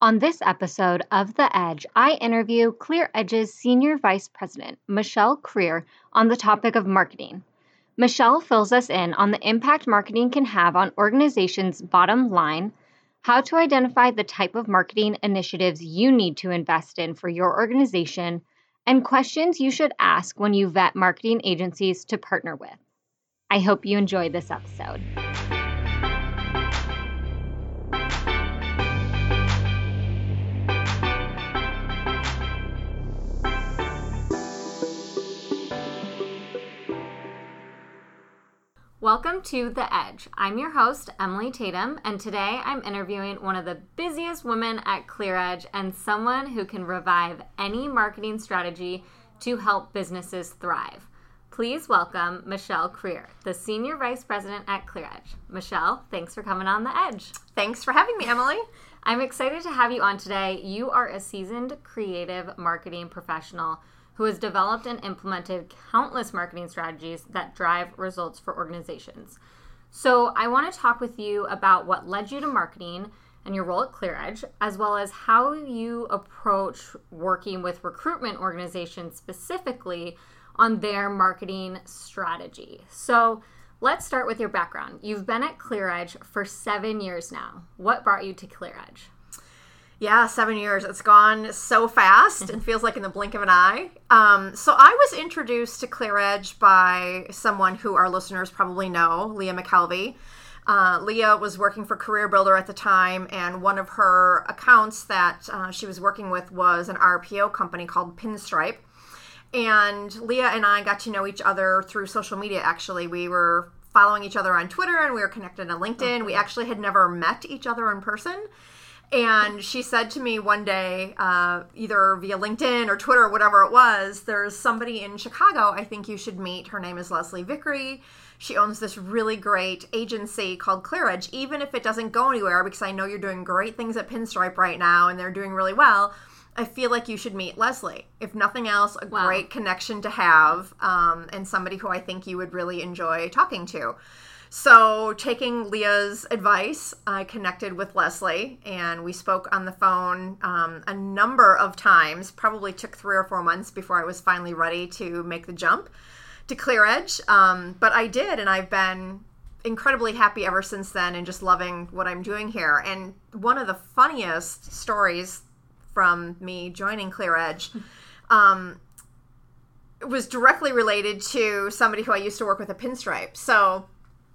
On this episode of The Edge, I interview ClearEdge's Senior Vice President, Michelle Creer, on the topic of marketing. Michelle fills us in on the impact marketing can have on organizations' bottom line, how to identify the type of marketing initiatives you need to invest in for your organization, and questions you should ask when you vet marketing agencies to partner with. I hope you enjoy this episode. Welcome to The Edge. I'm your host, Emily Tatum, and today I'm interviewing one of the busiest women at ClearEdge and someone who can revive any marketing strategy to help businesses thrive. Please welcome Michelle Creer, the Senior Vice President at ClearEdge. Michelle, thanks for coming on The Edge. Thanks for having me, Emily. I'm excited to have you on today. You are a seasoned creative marketing professional who has developed and implemented countless marketing strategies that drive results for organizations. So I want to talk with you about what led you to marketing and your role at ClearEdge, as well as how you approach working with recruitment organizations specifically on their marketing strategy. So let's start with your background. You've been at ClearEdge for 7 years now. What brought you to ClearEdge? Yeah, 7 years. It's gone so fast. It feels like in the blink of an eye. So I was introduced to ClearEdge by someone who our listeners probably know, Leah McKelvey. Leah was working for Career Builder at the time, and one of her accounts that she was working with was an RPO company called Pinstripe. And Leah and I got to know each other through social media, actually. We were following each other on Twitter, and we were connected on LinkedIn. Okay. We actually had never met each other in person. And she said to me one day, either via LinkedIn or Twitter or whatever it was, there's somebody in Chicago I think you should meet. Her name is Leslie Vickery. She owns this really great agency called ClearEdge. Even if it doesn't go anywhere, because I know you're doing great things at Pinstripe right now and they're doing really well, I feel like you should meet Leslie. If nothing else, a great connection to have, and somebody who I think you would really enjoy talking to. So taking Leah's advice, I connected with Leslie, and we spoke on the phone a number of times. Probably took 3 or 4 months before I was finally ready to make the jump to ClearEdge. But I did, and I've been incredibly happy ever since then and just loving what I'm doing here. And one of the funniest stories from me joining ClearEdge was directly related to somebody who I used to work with at Pinstripe. So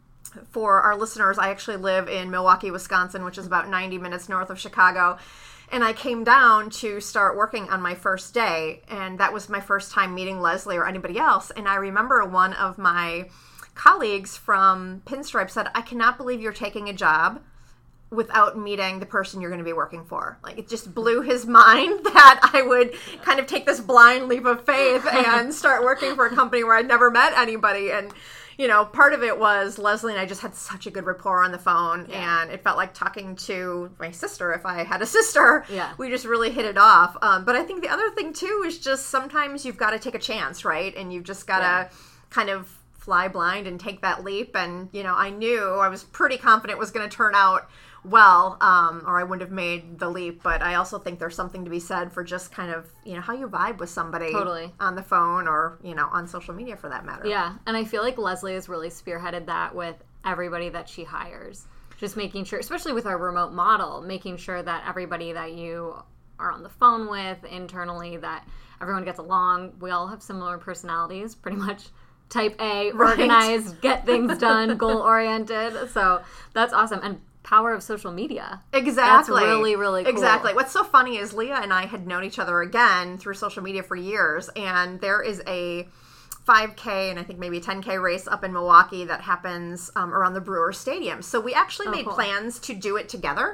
for our listeners, I actually live in Milwaukee, Wisconsin, which is about 90 minutes north of Chicago. And I came down to start working on my first day. And that was my first time meeting Leslie or anybody else. And I remember one of my colleagues from Pinstripe said, "I cannot believe you're taking a job without meeting the person you're going to be working for." Like, it just blew his mind that I would kind of take this blind leap of faith and start working for a company where I'd never met anybody. And you know, part of it was Leslie and I just had such a good rapport on the phone, and it felt like talking to my sister if I had a sister. Yeah. We just really hit it off. But I think the other thing, too, is just sometimes you've got to take a chance, right? And you've just got to kind of fly blind and take that leap. And, you know, I knew I was pretty confident it was going to turn out well, or I wouldn't have made the leap. But I also think there's something to be said for just kind of, you know, how you vibe with somebody on the phone or, you know, on social media for that matter. Yeah. And I feel like Leslie has really spearheaded that with everybody that she hires. Just making sure, especially with our remote model, making sure that everybody that you are on the phone with internally, that everyone gets along. We all have similar personalities, pretty much. Type A, organized, get things done, goal-oriented. So that's awesome. And power of social media. Exactly. That's really, really cool. Exactly. What's so funny is Leah and I had known each other again through social media for years, and there is a 5K and I think maybe a 10K race up in Milwaukee that happens around the Brewers Stadium. So we actually made plans to do it together.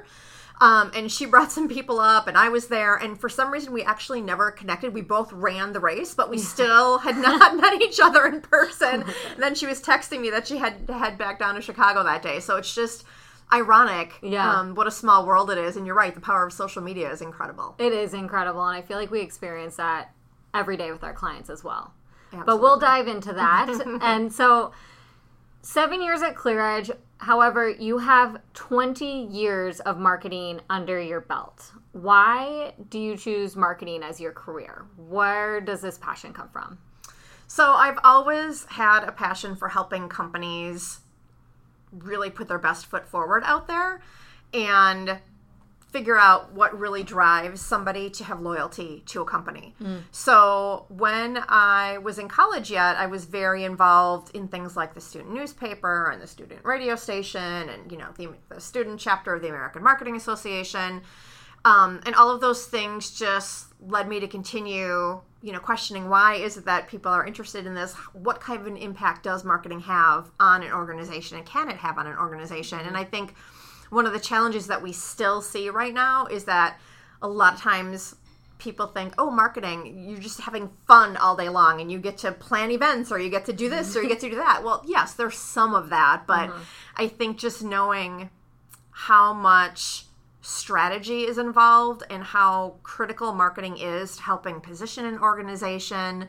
And she brought some people up, and I was there, and for some reason we actually never connected. We both ran the race, but we still had not met each other in person. And then she was texting me that she had to head back down to Chicago that day. So it's just ironic what a small world it is. And you're right, the power of social media is incredible. It is incredible, and I feel like we experience that every day with our clients as well. Absolutely. But we'll dive into that. And so 7 years at ClearEdge, However, you have 20 years of marketing under your belt. Why do you choose marketing as your career? Where does this passion come from? So I've always had a passion for helping companies really put their best foot forward out there and figure out what really drives somebody to have loyalty to a company. So when I was in college I was very involved in things like the student newspaper and the student radio station and, the student chapter of the American Marketing Association. And all of those things just led me to continue, questioning why is it that people are interested in this? What kind of an impact does marketing have on an organization, and can it have on an organization? And I think one of the challenges that we still see right now is that a lot of times people think, oh, marketing, you're just having fun all day long and you get to plan events or you get to do this or you get to do that. Well, yes, there's some of that, but I think just knowing how much strategy is involved and how critical marketing is to helping position an organization,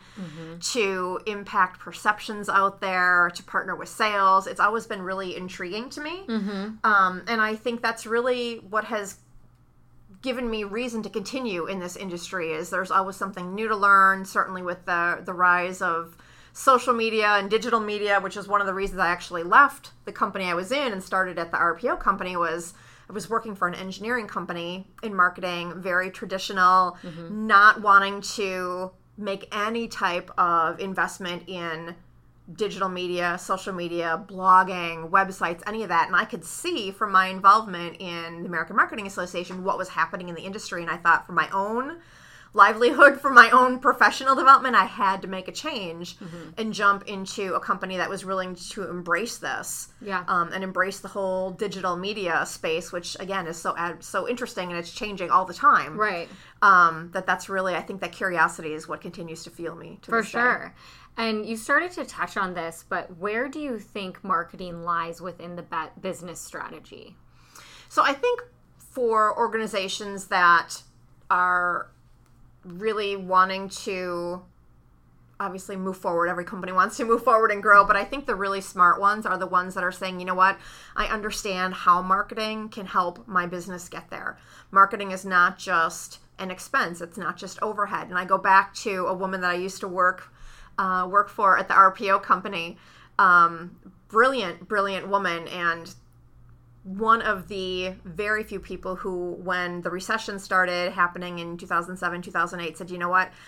to impact perceptions out there, to partner with sales. It's always been really intriguing to me. And I think that's really what has given me reason to continue in this industry, is there's always something new to learn, certainly with the rise of social media and digital media, which is one of the reasons I actually left the company I was in and started at the RPO company. I was working for an engineering company in marketing, very traditional, not wanting to make any type of investment in digital media, social media, blogging, websites, any of that. And I could see from my involvement in the American Marketing Association what was happening in the industry. And I thought, for my own livelihood, for my own professional development, I had to make a change and jump into a company that was willing to embrace this, and embrace the whole digital media space, which again is so interesting and it's changing all the time. Right. That's really, I think that curiosity is what continues to fuel me to For this day. sure. And you started to touch on this, but where do you think marketing lies within the business strategy? So I think for organizations that are really wanting to obviously move forward, every company wants to move forward and grow, but I think the really smart ones are the ones that are saying, you know what, I understand how marketing can help my business get there. Marketing is not just an expense, it's not just overhead. And I go back to a woman that I used to work for at the RPO company, brilliant woman, and one of the very few people who, when the recession started happening in 2007, 2008, said, you know what,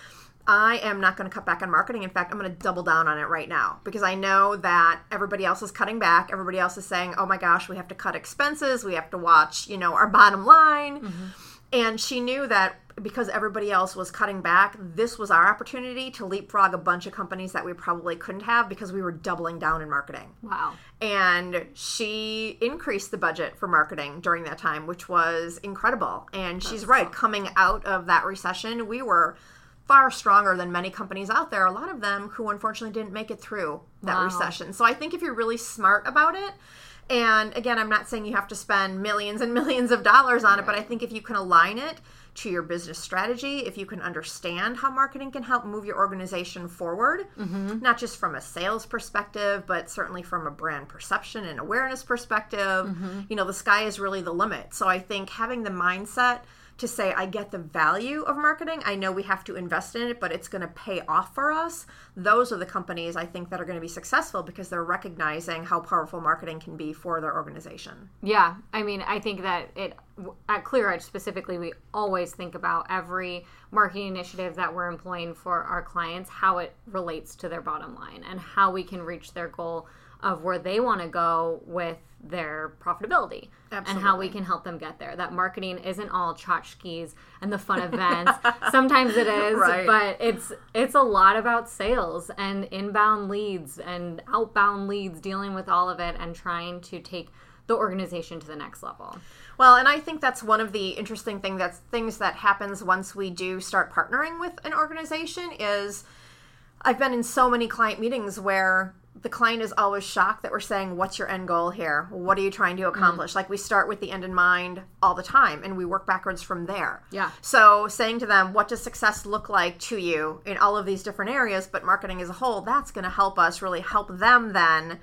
I am not going to cut back on marketing. In fact, I'm going to double down on it right now, because I know that everybody else is cutting back. Everybody else is saying, oh my gosh, we have to cut expenses. We have to watch, our bottom line. And she knew that because everybody else was cutting back, this was our opportunity to leapfrog a bunch of companies that we probably couldn't have because we were doubling down in marketing. Wow. And she increased the budget for marketing during that time, which was incredible. And she's right. Coming out of that recession, we were far stronger than many companies out there, a lot of them who unfortunately didn't make it through that recession. So I think if you're really smart about it, and again, I'm not saying you have to spend millions and millions of dollars on it, but I think if you can align it to your business strategy, if you can understand how marketing can help move your organization forward, not just from a sales perspective, but certainly from a brand perception and awareness perspective, the sky is really the limit. So I think having the mindset to say, I get the value of marketing, I know we have to invest in it, but it's going to pay off for us. Those are the companies I think that are going to be successful because they're recognizing how powerful marketing can be for their organization. Yeah. I mean, I think that at ClearEdge specifically, we always think about every marketing initiative that we're employing for our clients, how it relates to their bottom line and how we can reach their goal of where they want to go with their profitability. Absolutely. And how we can help them get there. That marketing isn't all tchotchkes and the fun events. Sometimes it is, right. But it's a lot about sales and inbound leads and outbound leads, dealing with all of it and trying to take the organization to the next level. Well, and I think that's one of the interesting things that happens once we do start partnering with an organization is I've been in so many client meetings where the client is always shocked that we're saying, what's your end goal here? What are you trying to accomplish? Like, we start with the end in mind all the time, and we work backwards from there. Yeah. So saying to them, what does success look like to you in all of these different areas, but marketing as a whole, that's going to help us really help them then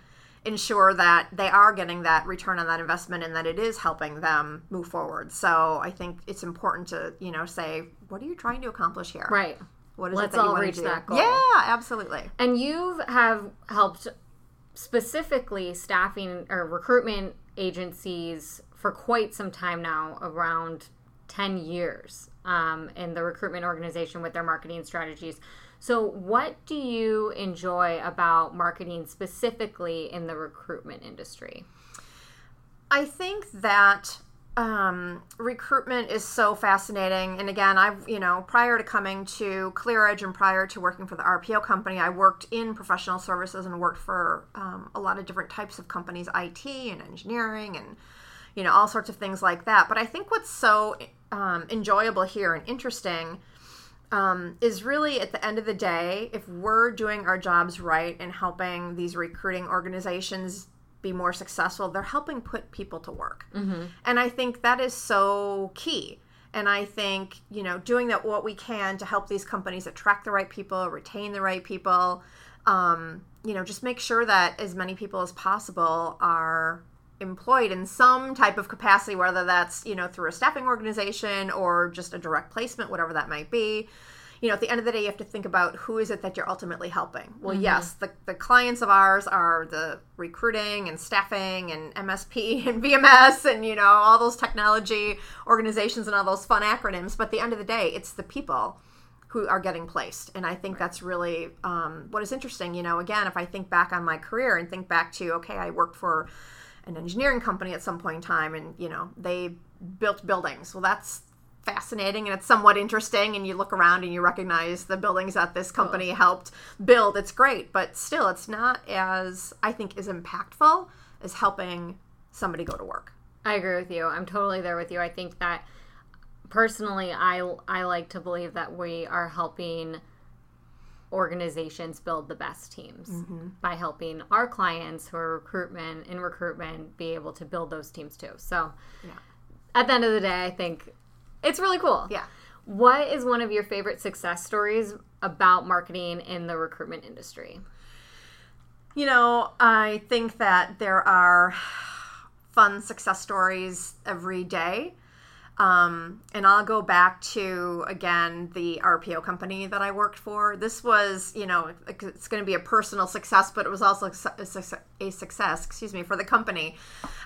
ensure that they are getting that return on that investment and that it is helping them move forward. So I think it's important to, say, what are you trying to accomplish here? Right. What is Let's it that you all want reach to do? that goal. Yeah, absolutely. And you have helped specifically staffing or recruitment agencies for quite some time now, around 10 years in the recruitment organization with their marketing strategies. So what do you enjoy about marketing specifically in the recruitment industry? I think that recruitment is so fascinating. And again, I've, prior to coming to ClearEdge and prior to working for the RPO company, I worked in professional services and worked for a lot of different types of companies, IT and engineering and, all sorts of things like that. But I think what's so enjoyable here and interesting is really at the end of the day, if we're doing our jobs right and helping these recruiting organizations be more successful, they're helping put people to work. Mm-hmm. And I think that is so key. And I think, doing that what we can to help these companies attract the right people, retain the right people, just make sure that as many people as possible are employed in some type of capacity, whether that's, through a staffing organization or just a direct placement, whatever that might be. At the end of the day, you have to think about who is it that you're ultimately helping. Well, mm-hmm. Yes, the clients of ours are the recruiting and staffing and MSP and VMS and, all those technology organizations and all those fun acronyms. But at the end of the day, it's the people who are getting placed. And I think that's really what is interesting. Again, if I think back on my career and think back to, okay, I worked for an engineering company at some point in time and, they built buildings. Well, that's fascinating and it's somewhat interesting, and you look around and you recognize the buildings that this company helped build. It's great, but still it's not as, I think, as impactful as helping somebody go to work. I agree with you. I'm totally there with you. I think that personally, I like to believe that we are helping organizations build the best teams mm-hmm. by helping our clients who are in recruitment be able to build those teams too. So at the end of the day, I think it's really cool. Yeah. What is one of your favorite success stories about marketing in the recruitment industry? I think that there are fun success stories every day. And I'll go back to, again, the RPO company that I worked for. This was, it's going to be a personal success, but it was also a success, for the company.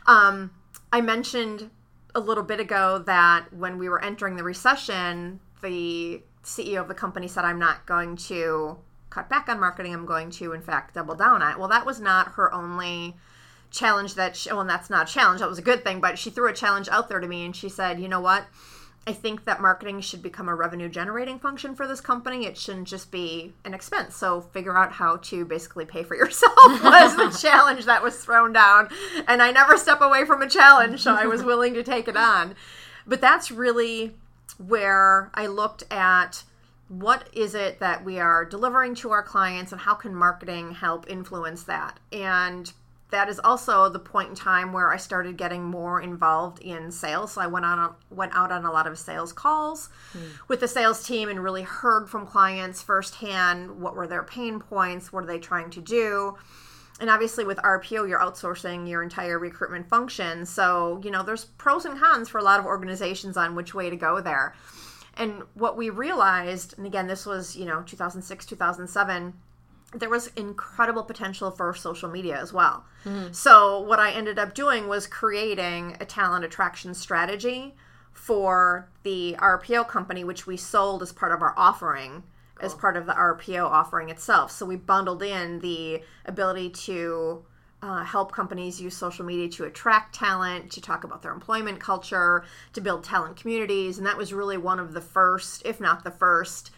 I mentioned a little bit ago that when we were entering the recession, the CEO of the company said, I'm not going to cut back on marketing. I'm going to, in fact, double down on it. Well, that was not her only challenge and that's not a challenge. That was a good thing, but she threw a challenge out there to me and she said, you know what? I think that marketing should become a revenue generating function for this company. It shouldn't just be an expense. So figure out how to basically pay for yourself was the challenge that was thrown down. And I never step away from a challenge, so I was willing to take it on. But that's really where I looked at what is it that we are delivering to our clients and how can marketing help influence that? And that is also the point in time where I started getting more involved in sales. So I went out on a lot of sales calls with the sales team and really heard from clients firsthand what were their pain points, what are they trying to do. And obviously with RPO, you're outsourcing your entire recruitment function. So, there's pros and cons for a lot of organizations on which way to go there. And what we realized, and again, this was, 2006, 2007, there was incredible potential for social media as well. Mm-hmm. So what I ended up doing was creating a talent attraction strategy for the RPO company, which we sold as part of our offering, as part of the RPO offering itself. So we bundled in the ability to help companies use social media to attract talent, to talk about their employment culture, to build talent communities. And that was really one of the first, if not the first,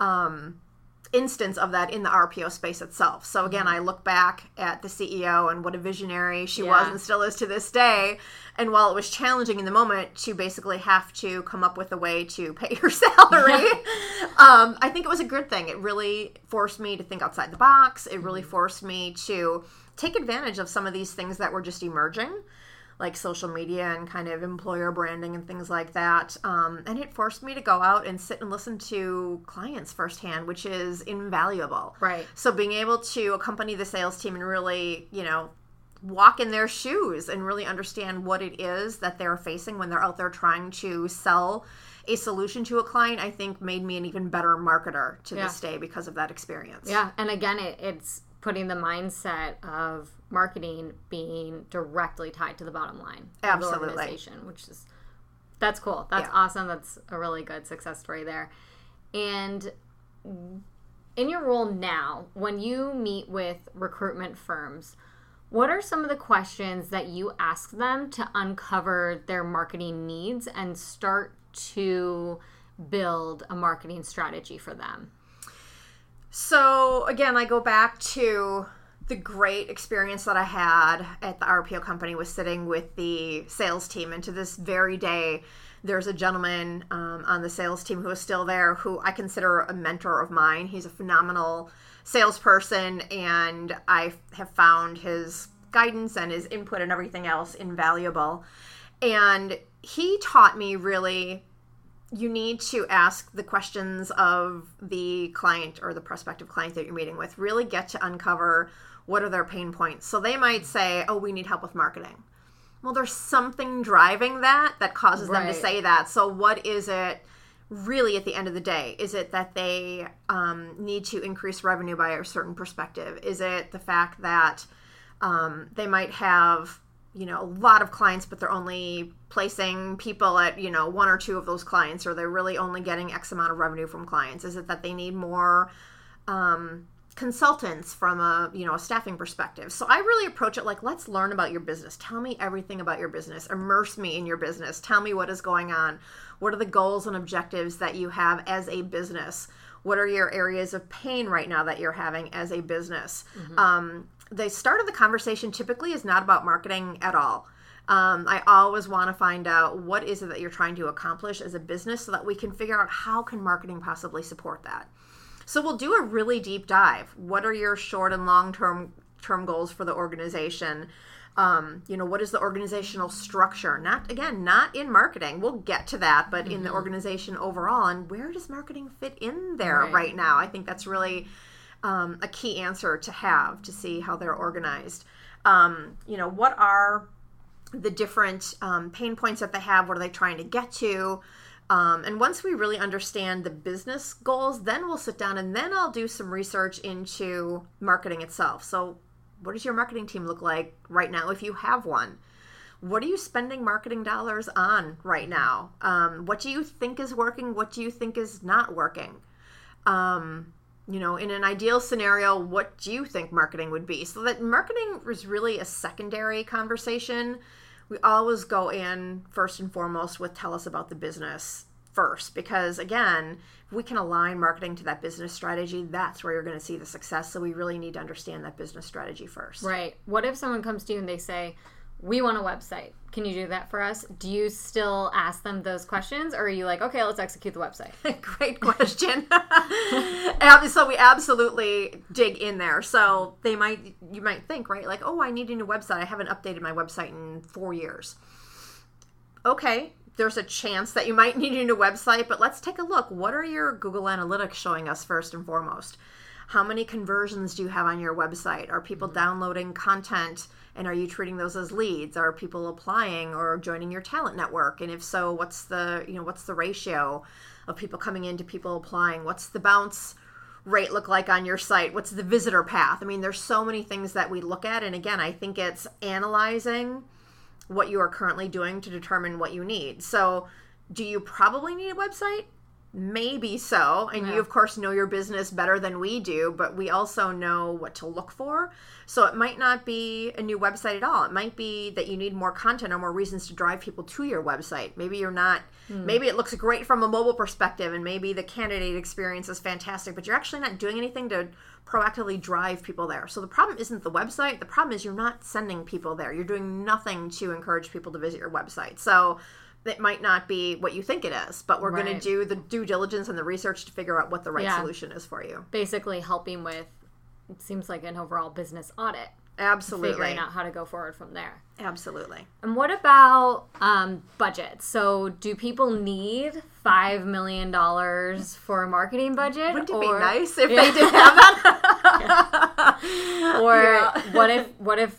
instance of that in the RPO space itself. So again, I look back at the CEO and what a visionary she was and still is to this day. And while it was challenging in the moment to basically have to come up with a way to pay your salary, I think it was a good thing. It really forced me to think outside the box. It really forced me to take advantage of some of these things that were just emerging, like social media and kind of employer branding and things like that. And it forced me to go out and sit and listen to clients firsthand, which is invaluable. Right. So being able to accompany the sales team and really, walk in their shoes and really understand what it is that they're facing when they're out there trying to sell a solution to a client, I think made me an even better marketer to this day because of that experience. Yeah. And again, it's putting the mindset of marketing being directly tied to the bottom line of the organization, which is, that's cool. That's awesome. That's a really good success story there. And in your role now, when you meet with recruitment firms, what are some of the questions that you ask them to uncover their marketing needs and start to build a marketing strategy for them? So again, I go back to the great experience that I had at the RPO company was sitting with the sales team. And to this very day, there's a gentleman on the sales team who is still there who I consider a mentor of mine. He's a phenomenal salesperson, and I have found his guidance and his input and everything else invaluable. And he taught me really, you need to ask the questions of the client or the prospective client that you're meeting with. Really get to uncover what are their pain points. So they might say, oh, we need help with marketing. Well, there's something driving that causes them to say that. So what is it really at the end of the day? Is it that they need to increase revenue by a certain perspective? Is it the fact that they might have, a lot of clients, but they're only placing people at, one or two of those clients, or they're really only getting X amount of revenue from clients? Is it that they need more consultants from a staffing perspective? So I really approach it like, let's learn about your business. Tell me everything about your business. Immerse me in your business. Tell me what is going on. What are the goals and objectives that you have as a business? What are your areas of pain right now that you're having as a business? Mm-hmm. The start of the conversation typically is not about marketing at all. I always want to find out what is it that you're trying to accomplish as a business so that we can figure out how can marketing possibly support that. So we'll do a really deep dive. What are your short and long-term goals for the organization? What is the organizational structure? Not in marketing. We'll get to that, but in the organization overall. And where does marketing fit in there right now? I think that's really a key answer to have to see how they're organized. What are the different pain points that they have? What are they trying to get to? And once we really understand the business goals, then we'll sit down and then I'll do some research into marketing itself. So what does your marketing team look like right now if you have one? What are you spending marketing dollars on right now? What do you think is working? What do you think is not working? In an ideal scenario, what do you think marketing would be? So that marketing is really a secondary conversation. We always go in first and foremost with tell us about the business first, because again, if we can align marketing to that business strategy, that's where you're going to see the success. So we really need to understand that business strategy first. Right. What if someone comes to you and they say, we want a website. Can you do that for us? Do you still ask them those questions, or are you like, okay, let's execute the website? Great question. So we absolutely dig in there. So you might think, right? Like, oh, I need a new website. I haven't updated my website in 4 years. Okay. There's a chance that you might need a new website, but let's take a look. What are your Google Analytics showing us first and foremost? How many conversions do you have on your website? Are people downloading content, and are you treating those as leads? Are people applying or joining your talent network? And if so, what's the ratio of people coming in to people applying? What's the bounce rate look like on your site? What's the visitor path? I mean, there's so many things that we look at. And again, I think it's analyzing what you are currently doing to determine what you need. So do you probably need a website? Maybe so. And you, of course, know your business better than we do, but we also know what to look for. So it might not be a new website at all. It might be that you need more content or more reasons to drive people to your website. Maybe you're not, maybe it looks great from a mobile perspective, and maybe the candidate experience is fantastic, but you're actually not doing anything to proactively drive people there. So the problem isn't the website. The problem is you're not sending people there. You're doing nothing to encourage people to visit your website. So it might not be what you think it is, but we're going to do the due diligence and the research to figure out what the right solution is for you. Basically helping with, it seems like, an overall business audit. Absolutely. Figuring out how to go forward from there. Absolutely. And what about budget? So do people need $5 million for a marketing budget? Wouldn't it be nice if they did have that? Or what if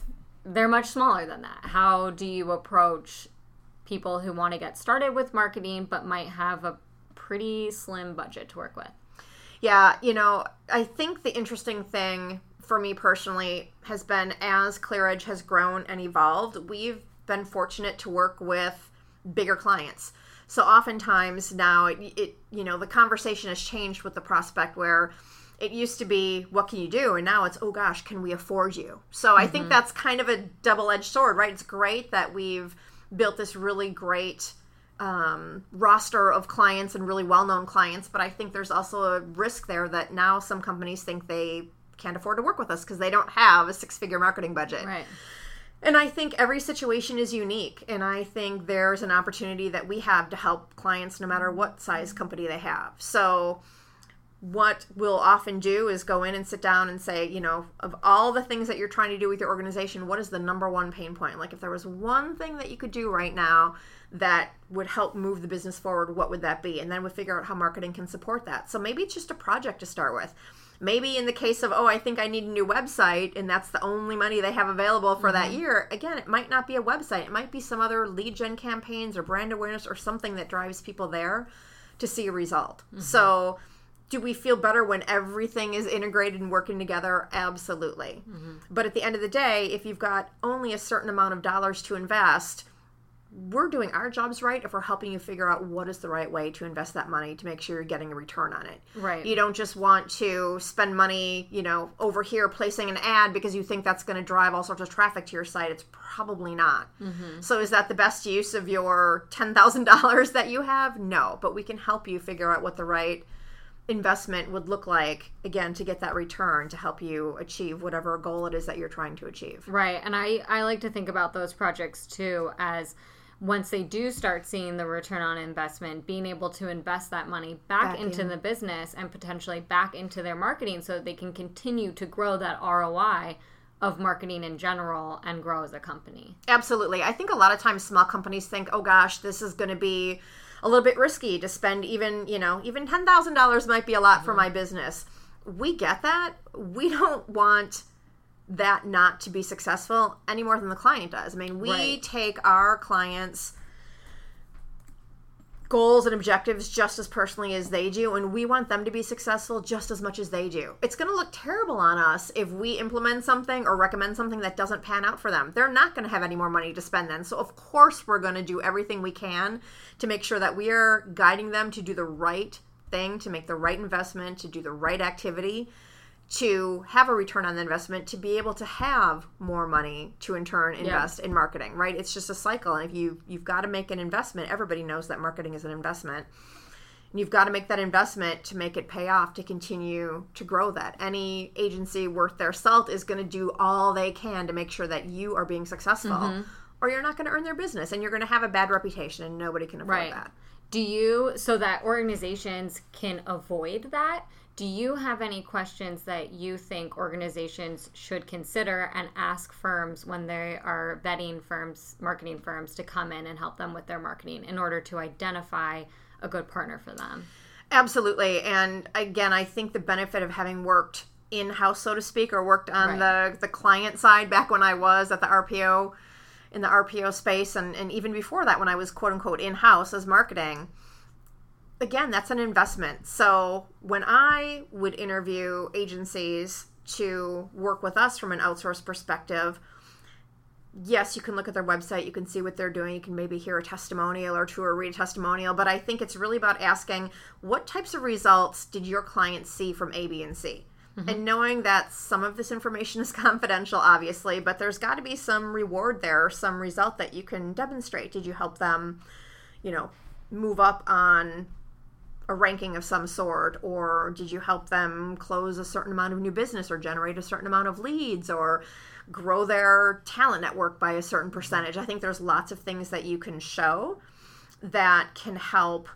they're much smaller than that. How do you approach people who want to get started with marketing but might have a pretty slim budget to work with? Yeah, I think the interesting thing for me personally has been, as ClearEdge has grown and evolved, we've been fortunate to work with bigger clients. So oftentimes now the conversation has changed with the prospect, where it used to be, what can you do? And now it's, oh gosh, can we afford you? So I think that's kind of a double-edged sword, right? It's great that we've built this really great roster of clients and really well-known clients, but I think there's also a risk there that now some companies think they can't afford to work with us because they don't have a 6-figure marketing budget. Right. And I think every situation is unique, and I think there's an opportunity that we have to help clients no matter what size company they have. So what we'll often do is go in and sit down and say, of all the things that you're trying to do with your organization, what is the number one pain point? Like, if there was one thing that you could do right now that would help move the business forward, what would that be? And then we'll figure out how marketing can support that. So maybe it's just a project to start with. Maybe in the case of, I think I need a new website, and that's the only money they have available for that year. Again, it might not be a website. It might be some other lead gen campaigns or brand awareness or something that drives people there to see a result. So do we feel better when everything is integrated and working together? Absolutely. But at the end of the day, if you've got only a certain amount of dollars to invest, we're doing our jobs right if we're helping you figure out what is the right way to invest that money to make sure you're getting a return on it. Right. You don't just want to spend money, over here placing an ad because you think that's going to drive all sorts of traffic to your site. It's probably not. So is that the best use of your $10,000 that you have? No, but we can help you figure out what the right investment would look like, again, to get that return to help you achieve whatever goal it is that you're trying to achieve. Right. And I like to think about those projects too as, once they do start seeing the return on investment, being able to invest that money back into the business and potentially back into their marketing so that they can continue to grow that ROI of marketing in general and grow as a company. Absolutely. I think a lot of times small companies think, oh gosh, this is going to be a little bit risky to spend even $10,000 might be a lot for my business. We get that. We don't want that not to be successful any more than the client does. I mean, we take our clients' goals and objectives just as personally as they do, and we want them to be successful just as much as they do. It's going to look terrible on us if we implement something or recommend something that doesn't pan out for them. They're not going to have any more money to spend then. So of course we're going to do everything we can to make sure that we are guiding them to do the right thing, to make the right investment, to do the right activity, to have a return on the investment, to be able to have more money to in turn invest in marketing, right? It's just a cycle. And if you've got to make an investment, everybody knows that marketing is an investment. And you've got to make that investment to make it pay off, to continue to grow that. Any agency worth their salt is going to do all they can to make sure that you are being successful, or you're not going to earn their business and you're going to have a bad reputation, and nobody can afford that. So that organizations can avoid that, do you have any questions that you think organizations should consider and ask firms when they are vetting firms, marketing firms, to come in and help them with their marketing in order to identify a good partner for them? Absolutely. And again, I think the benefit of having worked in-house, so to speak, or worked on the client side back when I was at the RPO, in the RPO space, and even before that when I was quote-unquote in-house as marketing, again, that's an investment. So when I would interview agencies to work with us from an outsourced perspective, yes, you can look at their website, you can see what they're doing, you can maybe hear a testimonial or two or read a testimonial, but I think it's really about asking, what types of results did your clients see from A, B, and C? And knowing that some of this information is confidential, obviously, but there's got to be some reward there, some result that you can demonstrate. Did you help them, move up on a ranking of some sort, or did you help them close a certain amount of new business or generate a certain amount of leads or grow their talent network by a certain percentage? I think there's lots of things that you can show that can help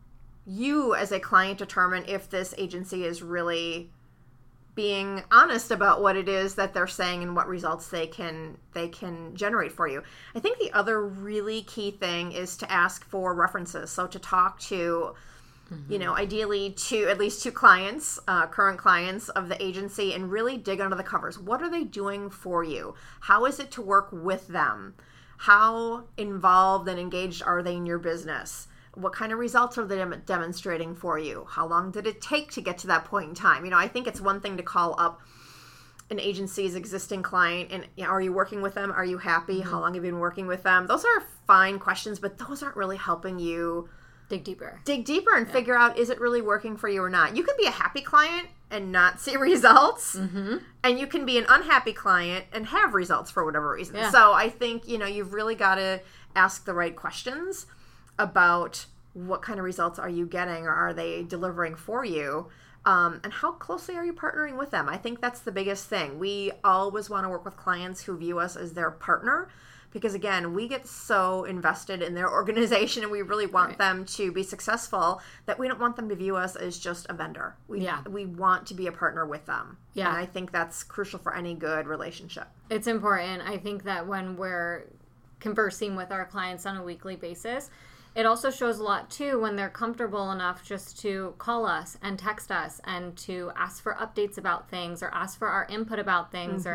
you as a client determine if this agency is really being honest about what it is that they're saying and what results they can generate for you. I think the other really key thing is to ask for references. So to talk to ideally at least two clients, current clients of the agency, and really dig under the covers. What are they doing for you? How is it to work with them? How involved and engaged are they in your business? What kind of results are they demonstrating for you? How long did it take to get to that point in time? I think it's one thing to call up an agency's existing client and are you working with them? Are you happy? How long have you been working with them? Those are fine questions, but those aren't really helping you dig deeper and figure out, is it really working for you or not? You can be a happy client and not see results, and you can be an unhappy client and have results for whatever reason. So I think you've really got to ask the right questions about what kind of results are you getting, or are they delivering for you, and how closely are you partnering with them? I think that's the biggest thing. We always want to work with clients who view us as their partner, because again, we get so invested in their organization and we really want them to be successful that we don't want them to view us as just a vendor. We want to be a partner with them. And I think that's crucial for any good relationship. It's important. I think that when we're conversing with our clients on a weekly basis, it also shows a lot, too, when they're comfortable enough just to call us and text us and to ask for updates about things or ask for our input about things.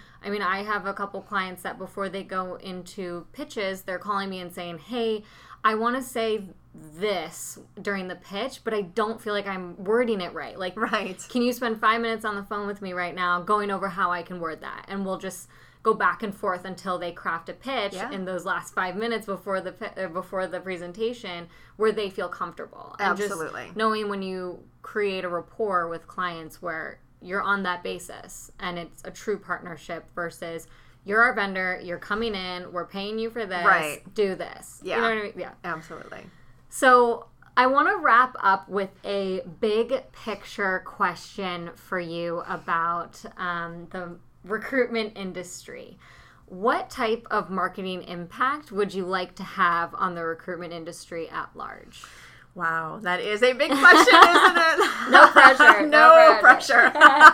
I have a couple clients that before they go into pitches, they're calling me and saying, hey, I want to say this during the pitch, but I don't feel like I'm wording it right. Can you spend 5 minutes on the phone with me right now going over how I can word that? And we'll just go back and forth until they craft a pitch in those last 5 minutes before the presentation where they feel comfortable. Absolutely. And just knowing when you create a rapport with clients where you're on that basis and it's a true partnership versus you're our vendor, you're coming in, we're paying you for this, do this. Yeah. You know what I mean? Yeah. Absolutely. So I want to wrap up with a big picture question for you about the recruitment industry. What type of marketing impact would you like to have on the recruitment industry at large? Wow, that is a big question, isn't it? No pressure. No pressure.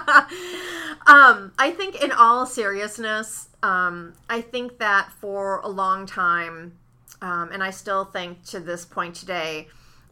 I think in all seriousness, I think that for a long time, and I still think to this point today,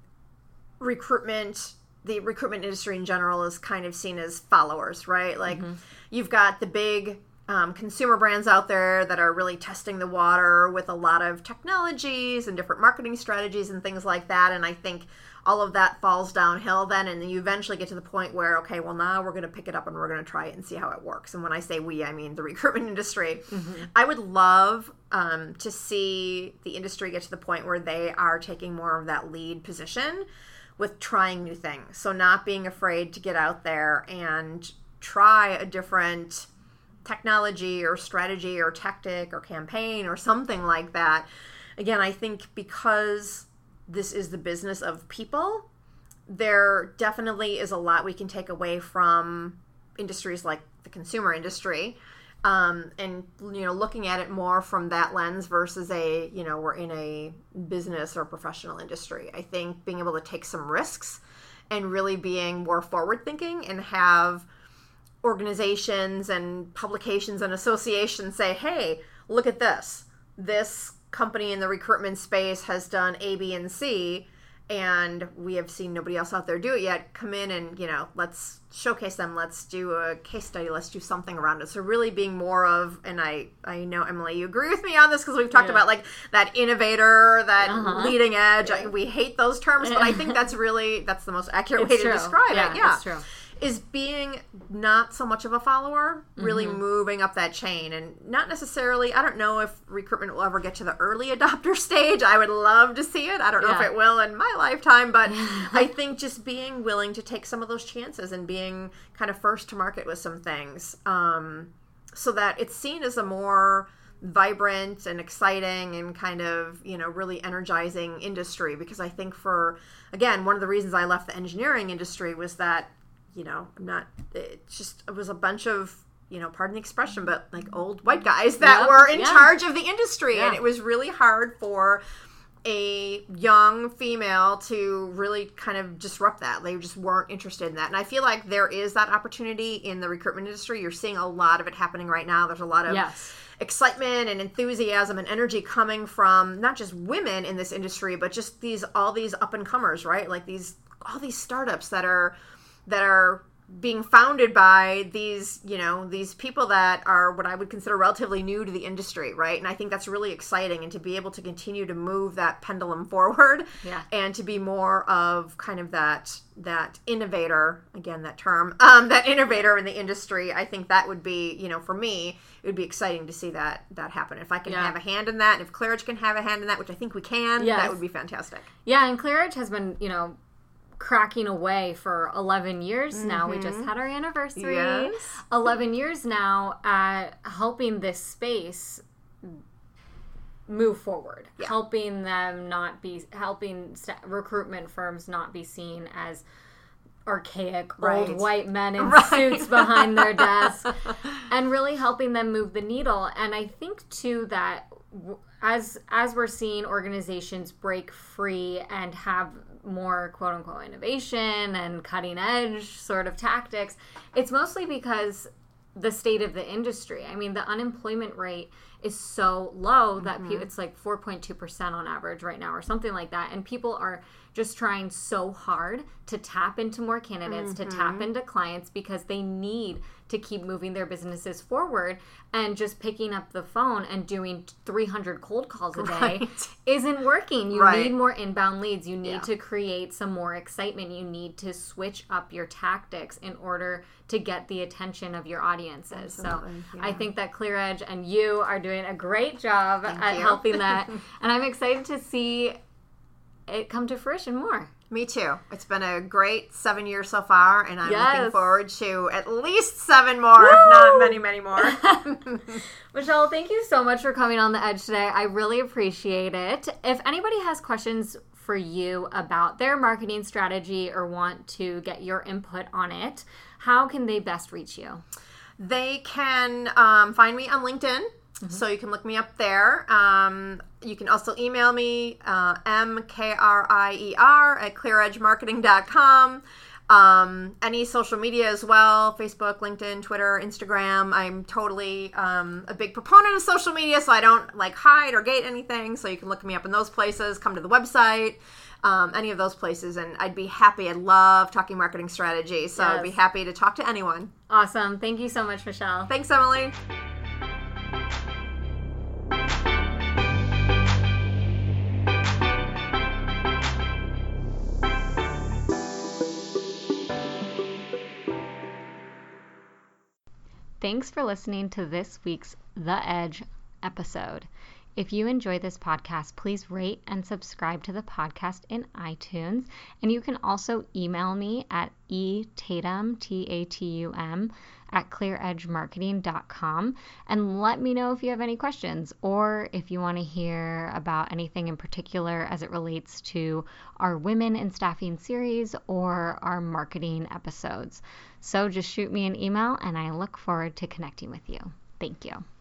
the recruitment industry in general is kind of seen as followers, right? You've got the big consumer brands out there that are really testing the water with a lot of technologies and different marketing strategies and things like that. And I think all of that falls downhill then, and then you eventually get to the point where, okay, well, now we're going to pick it up and we're going to try it and see how it works. And when I say we, I mean the recruitment industry. I would love to see the industry get to the point where they are taking more of that lead position with trying new things. So not being afraid to get out there and try a different technology or strategy or tactic or campaign or something like that. Again, I think because this is the business of people, there definitely is a lot we can take away from industries like the consumer industry, and looking at it more from that lens versus we're in a business or professional industry. I think being able to take some risks and really being more forward thinking and have organizations and publications and associations say, hey, look at this. This company in the recruitment space has done A, B, and C, and we have seen nobody else out there do it yet. Come in and, let's showcase them. Let's do a case study. Let's do something around it. So really being more of, and I know, Emily, you agree with me on this because we've talked about that innovator, that leading edge. We hate those terms, but I think that's the most accurate way to describe it. Yeah, it's true. Is being not so much of a follower, really moving up that chain, and not necessarily, I don't know if recruitment will ever get to the early adopter stage. I would love to see it. I don't know if it will in my lifetime, but I think just being willing to take some of those chances and being kind of first to market with some things, so that it's seen as a more vibrant and exciting and kind of, really energizing industry. Because I think again, one of the reasons I left the engineering industry was that it was a bunch of, pardon the expression, but like old white guys that were in charge of the industry. And it was really hard for a young female to really kind of disrupt that. They just weren't interested in that. And I feel like there is that opportunity in the recruitment industry. You're seeing a lot of it happening right now. There's a lot of excitement and enthusiasm and energy coming from not just women in this industry, but just all these up and comers, right? Like these all these startups that are being founded by these, these people that are what I would consider relatively new to the industry, right? And I think that's really exciting, and to be able to continue to move that pendulum forward, and to be more of kind of that innovator, again, that term, that innovator in the industry. I think that would be, for me, it would be exciting to see that happen. If I can have a hand in that, and if ClearEdge can have a hand in that, which I think we can, that would be fantastic. Yeah, and ClearEdge has been, cracking away for 11 years now. We just had our anniversary. Yes. 11 years now at helping this space move forward, helping recruitment firms not be seen as archaic old white men in suits behind their desk, and really helping them move the needle. And I think too that as we're seeing organizations break free and have more quote unquote innovation and cutting edge sort of tactics, it's mostly because the state of the industry. I mean, the unemployment rate is so low that it's like 4.2% on average right now or something like that. And people are just trying so hard to tap into more candidates, to tap into clients, because they need to keep moving their businesses forward. And just picking up the phone and doing 300 cold calls a day isn't working. You need more inbound leads. You need to create some more excitement. You need to switch up your tactics in order to get the attention of your audiences. Absolutely, so I think that ClearEdge and you are doing a great job at helping that. And I'm excited to see it come to fruition more. Me too. It's been a great 7 years so far, and I'm looking forward to at least 7 more, if not many, many more. Michelle, thank you so much for coming on The Edge today. I really appreciate it. If anybody has questions for you about their marketing strategy or want to get your input on it, how can they best reach you? They can find me on LinkedIn. So you can look me up there. You can also email me, mkrier@clearedgemarketing.com. Any social media as well, Facebook, LinkedIn, Twitter, Instagram. I'm totally a big proponent of social media, so I don't hide or gate anything. So you can look me up in those places, come to the website, any of those places, and I'd be happy. I love talking marketing strategy, so I'd be happy to talk to anyone. Awesome. Thank you so much, Michelle. Thanks, Emily. Thanks for listening to this week's The Edge episode. If you enjoy this podcast, please rate and subscribe to the podcast in iTunes. And you can also email me at etatum, Tatum, at clearedgemarketing.com, and let me know if you have any questions, or if you want to hear about anything in particular as it relates to our Women in Staffing series or our marketing episodes. So just shoot me an email, and I look forward to connecting with you. Thank you.